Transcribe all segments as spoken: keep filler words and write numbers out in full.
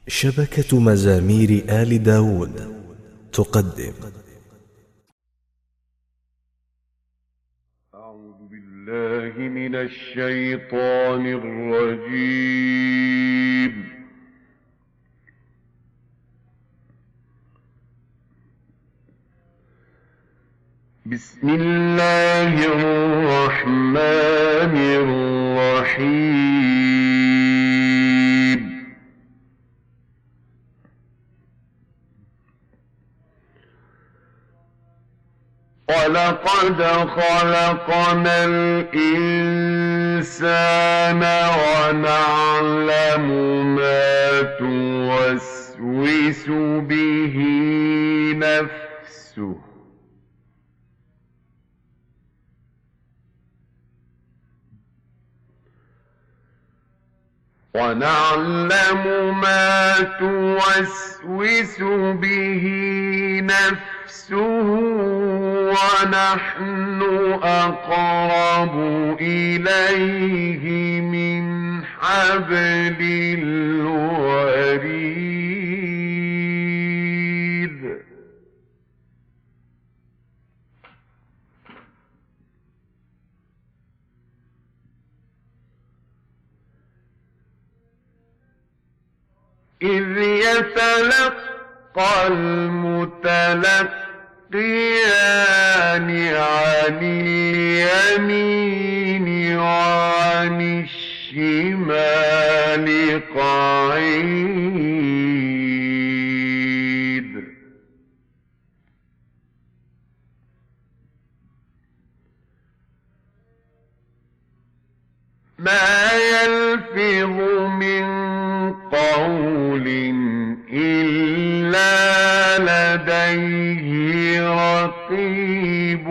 شبكة مزامير آل داود تقدم. أعوذ بالله من الشيطان الرجيم. بسم الله الرحمن الرحيم. ولقد خلقنا الإنسان ونعلم ما توسوس به نفسه ونعلم ما توسوس به نفسه ونحن أقرب إليه من حبل الوريد. إذ يتلقى المتلقيان عن اليمين وعن الشمال قعيد. ما يلفظ من قول إلا لديه رقيب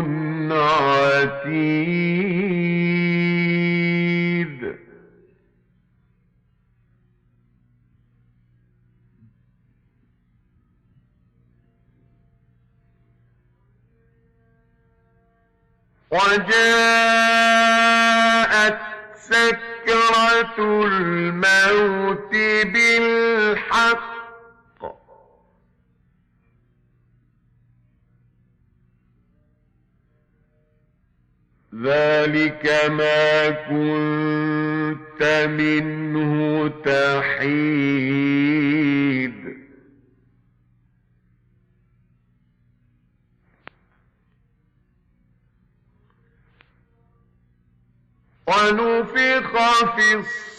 عتيد. وجاءت سكرة الموت بالحق ذلك ما كنت منه تحيد. ونفخ في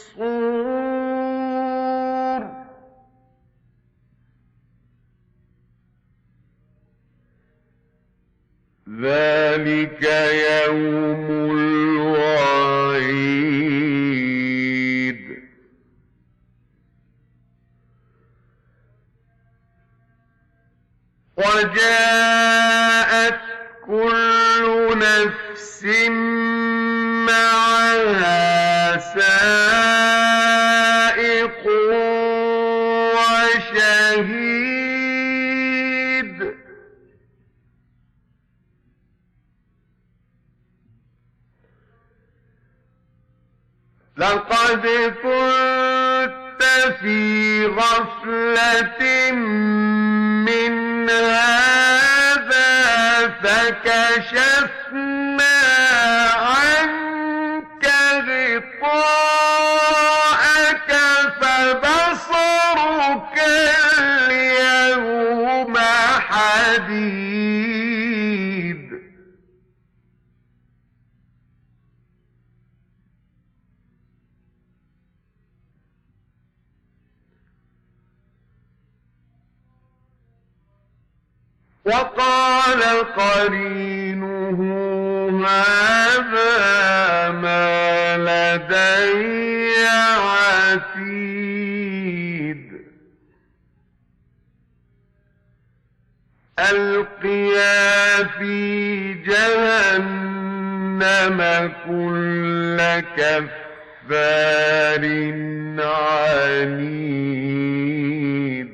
الصور ذلك يوم الوعيد. وجاءت كل نفس معها سائق وشهيد. لقد كنت في غفلة من هذا فكشفنا عنك غطاءك فبصرك اليوم حديد. وقال قرينه هذا ما لدي عتيد. ألقيا في جهنم كل كفار عنيد.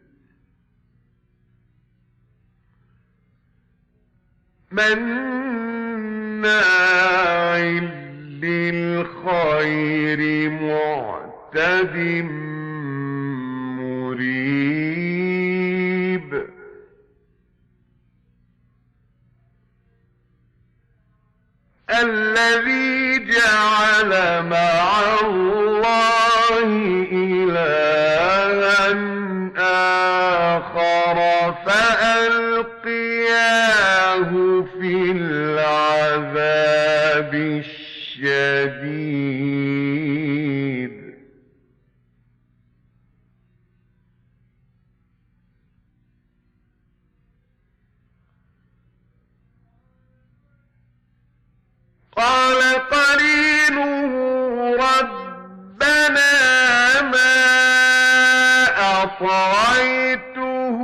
مناع للخير معتد عصيته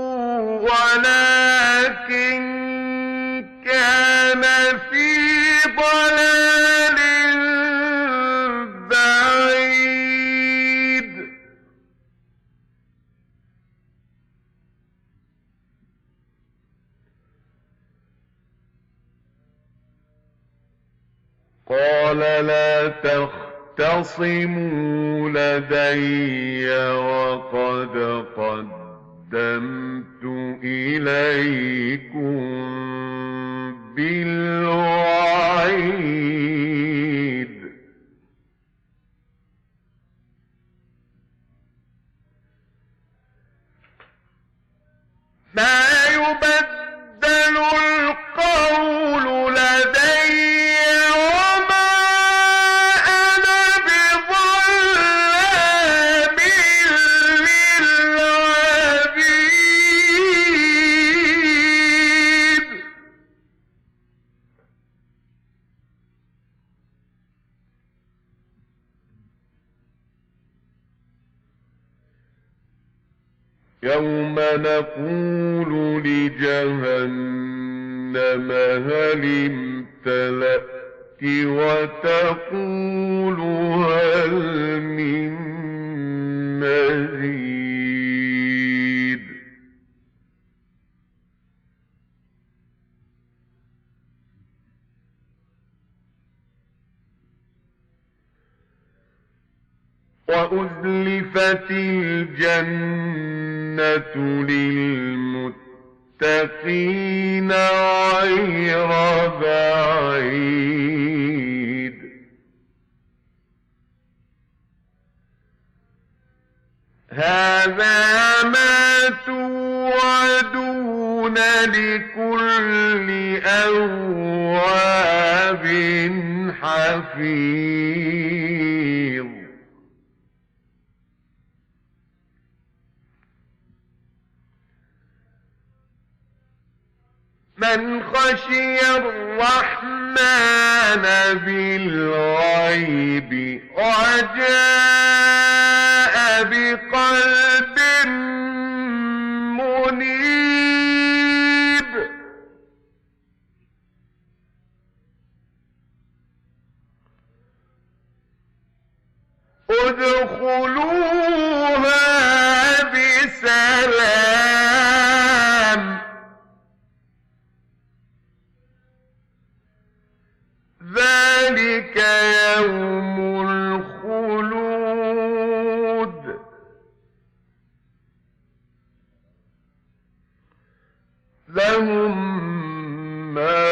ولكن كان في ضلال بعيد قال لا تختصموا لدي وقد قدمت إليكم بالوعيد ما يبدل القول لدي وما أنا بظلام للعبيد يوم نقول لجهنم هل امتلأت وتقول هل من مزيد وأزلفت الجنة للمتقين غير بعيد هذا ما توعدون لكل أواب حفيظ من خشي الرحمن بالغيب وجاء بقلب منيب ادخلوها بسلام ذلك يوم الخلود لهم ما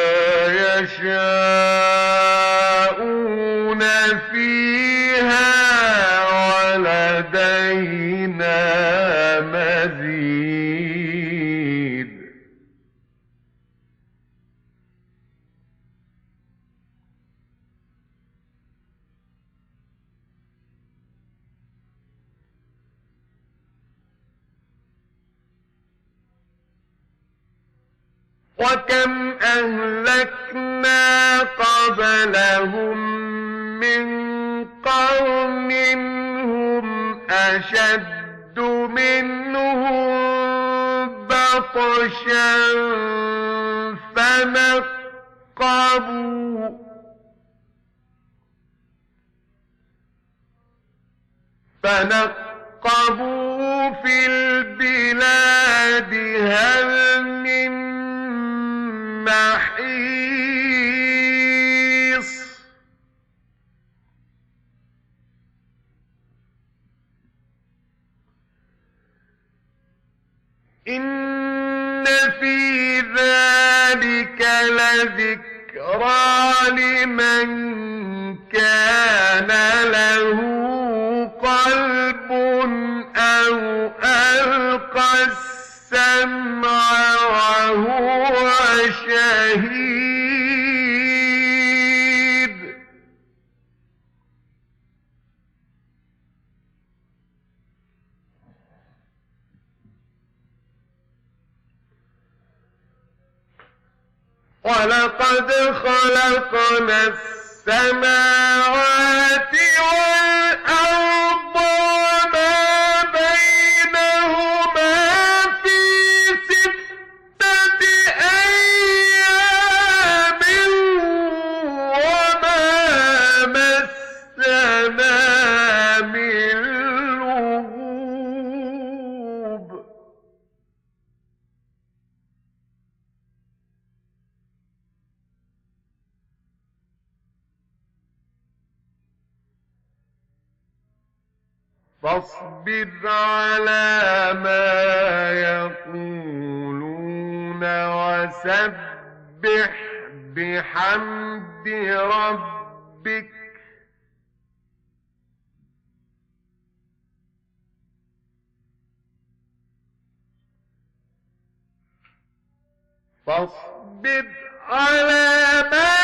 يشاءون فيها ولدينا مزيد وكم أهلكنا قبلهم من قرن هم أشد منهم بطشا فنقبوا فنقبوا في البلاد هل من محيص إن في ذلك لذكرى لمن كان له قلب أو ألقى السمع وهو شهيد ولقد خلقنا السماوات والأرض وما بينهما فاصبر على ما يقولون وسبح بحمد ربك فاصبر على ما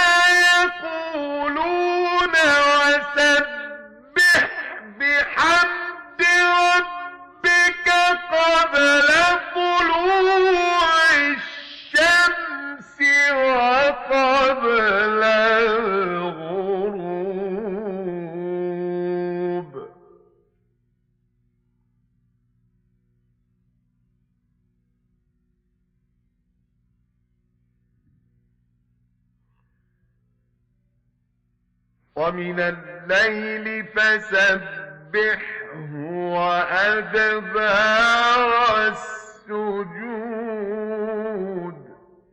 يقولون وسبح بحمد ربك قبل طلوع الشمس وقبل الغروب ومن الليل فسبحه وأدبار السجود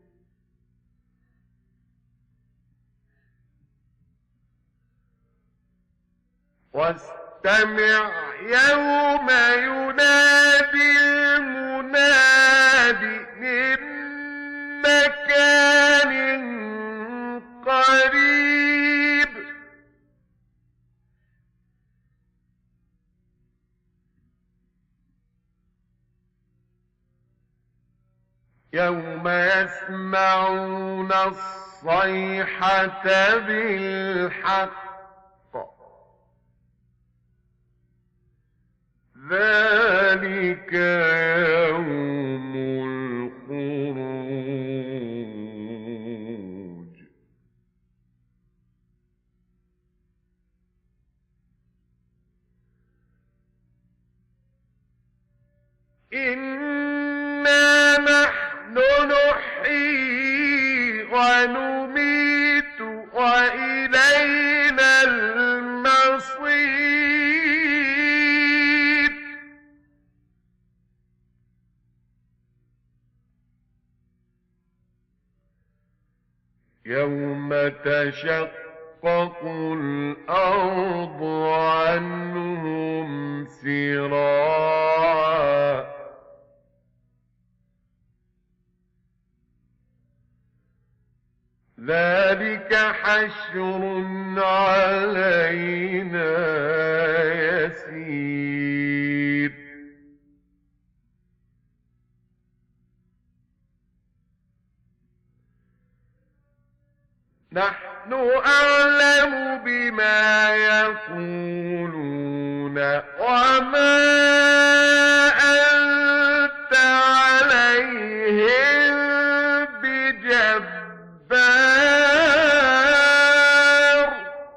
واستمع يوم ينادي المناد من مكان قريب يوم يسمعون الصيحة بالحق ذلك يوم الخروج إنا نحن نحيي ونميت وإلينا المصير يوم تشقق الأرض عنهم سراعا ذلك حشر علينا يسير نحن أعلم بما يقولون وما أنت عليهم بجبار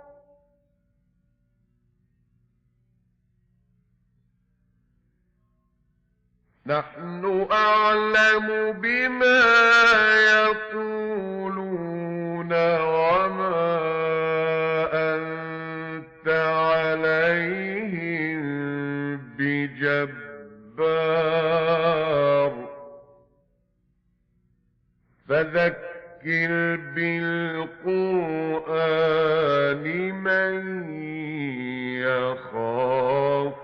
نحن أعلم بما يقولون وما أنت عليهم بجبار فذكر بالقرآن من يخاف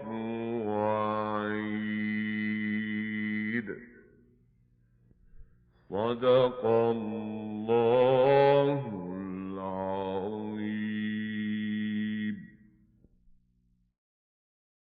وعيد صدق الله